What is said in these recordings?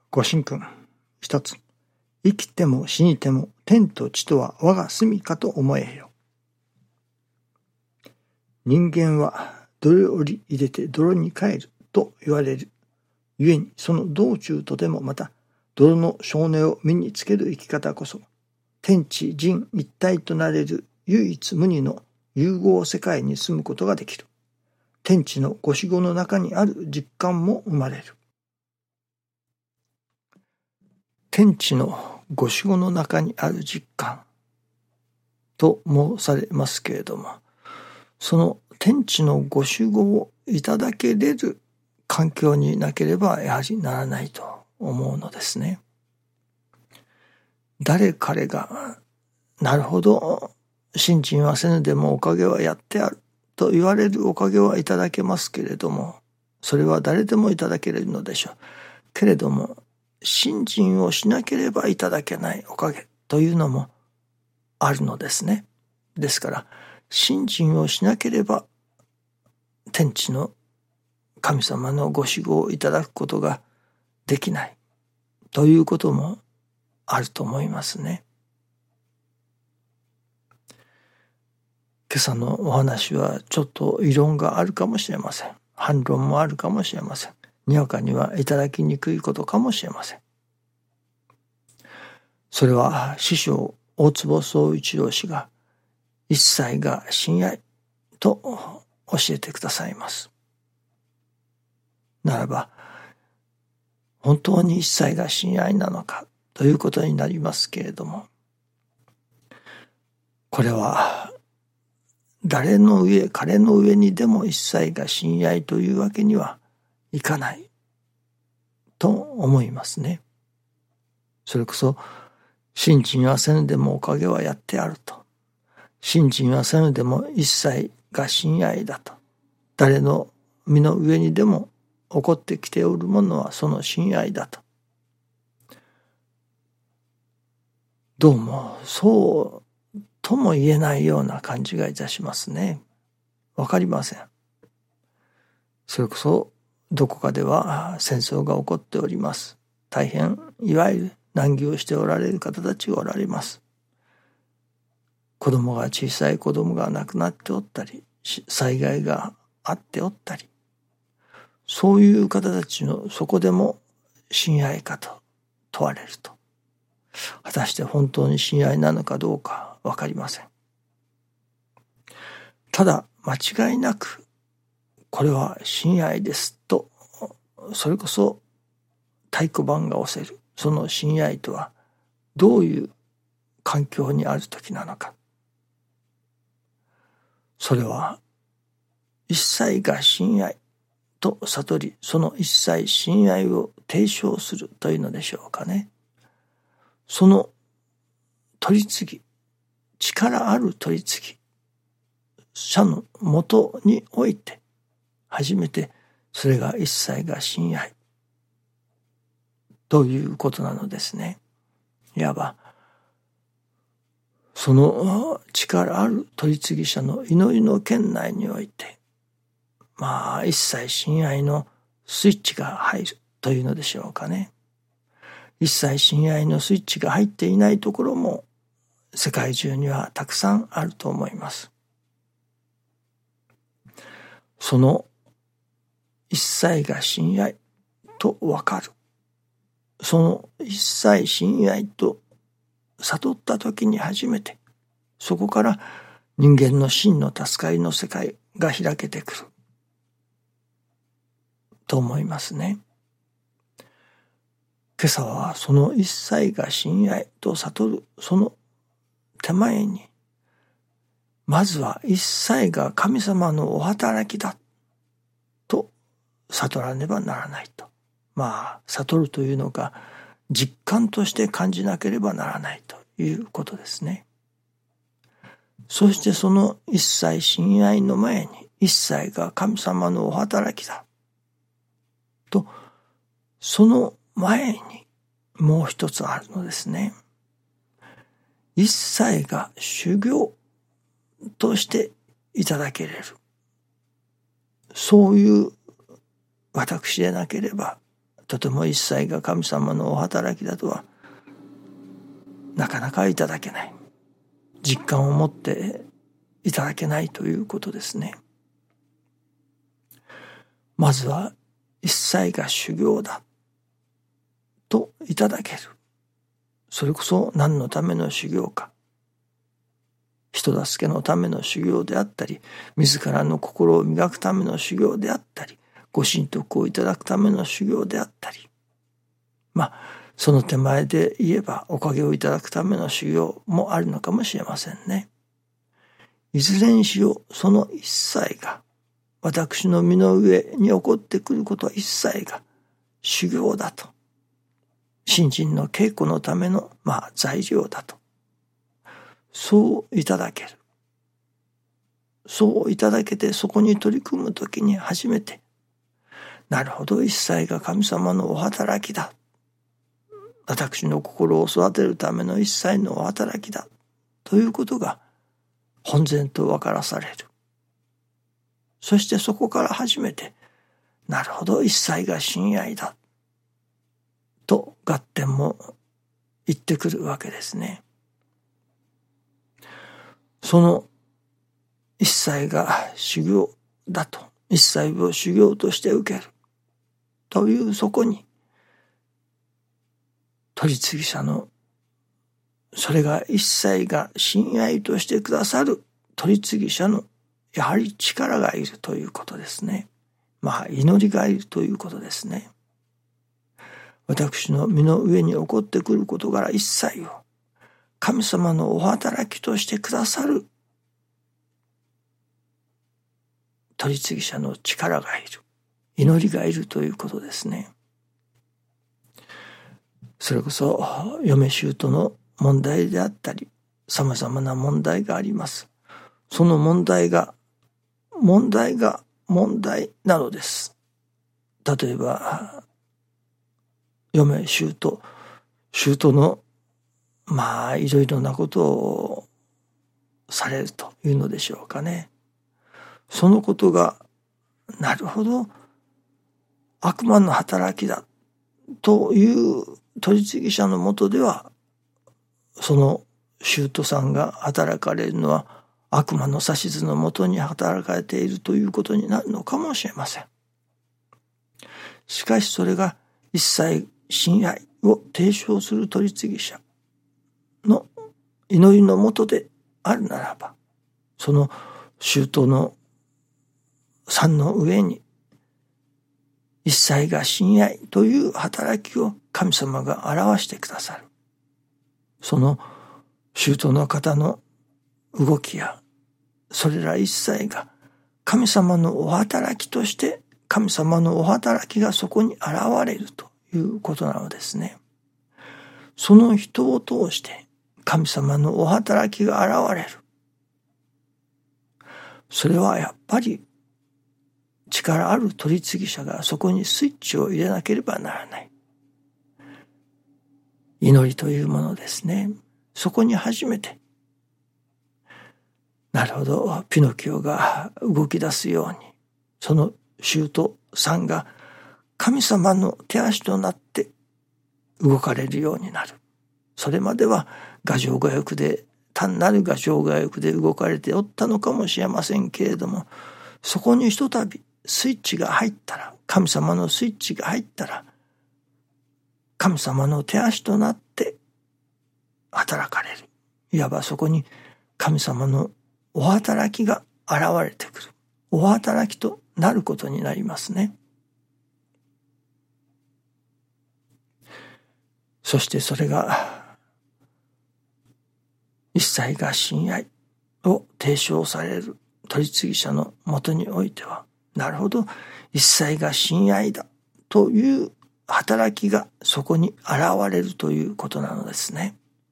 ご神君。一つ。生きても死にても天と地とは我が住処と思えよ。人間は泥を入れて泥に帰ると言われる。故にその道中とてもまた泥の性根を身につける生き方こそ天地人一体となれる唯一無二の融合世界に住むことができる。天地のご守護の中にある実感も生まれる。天地のご守護の中にある実感と申されますけれども、その天地のご守護をいただけれる環境になければやはりならないと思うのですね。誰彼がなるほど信心はせぬでもおかげはやってあると言われるおかげはいただけますけれども、それは誰でもいただけるのでしょう。けれども信心をしなければいただけないおかげというのもあるのですね。ですから信心をしなければ天地の神様のご守護をいただくことができないということもあると思いますね。今朝のお話はちょっと異論があるかもしれません。反論もあるかもしれません。にわかにはいただきにくいことかもしれません。それは師匠大坪宗一郎氏が一切が親愛と教えてくださいます。ならば本当に一切が親愛なのかということになりますけれども、これは誰の上彼の上にでも一切が親愛というわけにはいかないと思いますね。それこそ信心はせぬでもおかげはやってあると、信心はせぬでも一切が親愛だと、誰の身の上にでも起こってきておるものはその親愛だと、どうもそうとも言えないような感じがいたしますね。わかりません。それこそどこかでは戦争が起こっております。大変いわゆる難儀をしておられる方たちがおられます。子供が小さい子供が亡くなっておったり、災害があっておったり、そういう方たちのそこでも親愛かと問われると、果たして本当に親愛なのかどうかわかりません。ただ間違いなくこれは親愛ですと、それこそ太鼓判が押せるその親愛とはどういう環境にある時なのか。それは一切が親愛と悟り、その一切親愛を提唱するというのでしょうかね。その取り次ぎ、力ある取り次ぎ者のもとにおいて初めてそれが一切が親愛ということなのですね。いわばその力ある取り次ぎ者の祈りの圏内において、一切親愛のスイッチが入るというのでしょうかね。一切親愛のスイッチが入っていないところも世界中にはたくさんあると思います。その一切が親愛とわかる、その一切親愛と悟った時に初めて、そこから人間の真の助かりの世界が開けてくると思いますね。今朝はその一切が親愛と悟るその手前に、まずは一切が神様のお働きだと悟らねばならないと。悟るというのが実感として感じなければならないということですね。そしてその一切親愛の前に一切が神様のお働きだと、その前にもう一つあるのですね。一切が修行としていただけれる、そういう私でなければとても一切が神様のお働きだとはなかなかいただけない。実感を持っていただけないということですね。まずは一切が修行だといただける。それこそ何のための修行か。人助けのための修行であったり、自らの心を磨くための修行であったり、ご神徳をいただくための修行であったり、その手前で言えばおかげをいただくための修行もあるのかもしれませんね。いずれにしろその一切が、私の身の上に起こってくることは一切が修行だと。信心の稽古のための材料だと。そういただける。そういただけてそこに取り組むときに初めて、なるほど、一切が神様のお働きだ。私の心を育てるための一切のお働きだ。ということが本然と分からされる。そしてそこから初めて、なるほど、一切が親愛だ。と合点も言ってくるわけですね。その一切が修行だと、一切を修行として受けるというそこに、取り次ぎ者のそれが一切が親愛としてくださる取り次ぎ者のやはり力がいるということですね。祈りがいるということですね。私の身の上に起こってくる事柄一切を神様のお働きとしてくださる取り次ぎ者の力がいる、祈りがいるということですね。それこそ嫁姑の問題であったり、様々な問題があります。その問題が問題なのです。例えば嫁姑のいろいろなことをされるというのでしょうかね。そのことがなるほど悪魔の働きだという取り次ぎ者のもとでは、その姑さんが働かれるのは悪魔の指図のもとに働かれているということになるのかもしれません。しかしそれが一切親愛を提唱する取り次ぎ者の祈りのもとであるならば、その姑のさんの上に一切が親愛という働きを神様が表してくださる。その姑の方の動きやそれら一切が神様のお働きとして神様のお働きがそこに現れるということなのですね。その人を通して神様のお働きが現れる。それはやっぱり力ある取り次ぎ者がそこにスイッチを入れなければならない。祈りというものですね。そこに初めて、なるほど、ピノキオが動き出すように、その姑さんが神様の手足となって動かれるようになる。それまでは牙城牙欲で、単なる牙城牙欲で動かれておったのかもしれませんけれども、そこにひとたびスイッチが入ったら、神様のスイッチが入ったら、神様の手足となって働かれる。いわばそこに神様のお働きが現れてくる。お働きとなることになりますね。そしてそれが一切が親愛を提唱される取り次ぎ者のもとにおいては、なるほど、一切が親愛だという働きがそこに現れるということなのですね。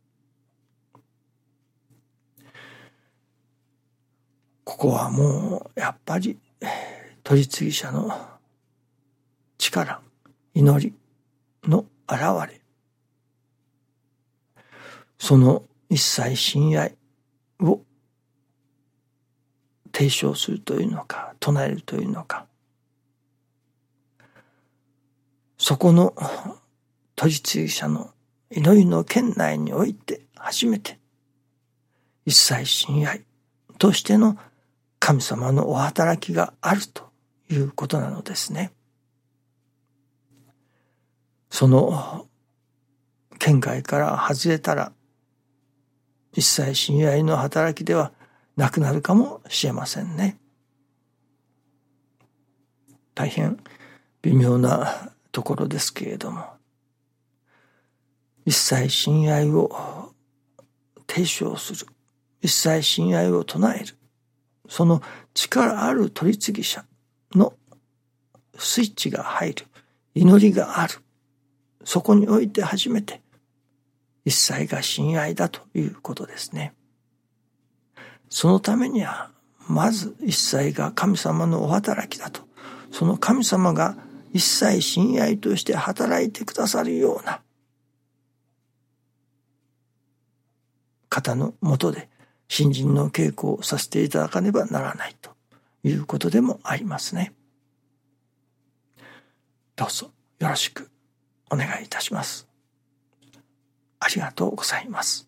ここはもうやっぱり取り次ぎ者の力、祈りの現れ、その一切親愛を提唱するというのか、唱えるというのか、 そこの取次者の祈りの圏内において初めて一切親愛としての神様のお働きがあるということなのですね。その圏外から外れたら一切親愛の働きではなくなるかもしれませんね。大変微妙なところですけれども、一切親愛を提唱する、一切親愛を唱える、その力ある取次者のスイッチが入る、祈りがある、そこにおいて初めて一切が親愛だということですね。そのためにはまず一切が神様のお働きだと、その神様が一切親愛として働いてくださるような方のもとで信心の稽古をさせていただかねばならないということでもありますね。どうぞよろしくお願いいたします。ありがとうございます。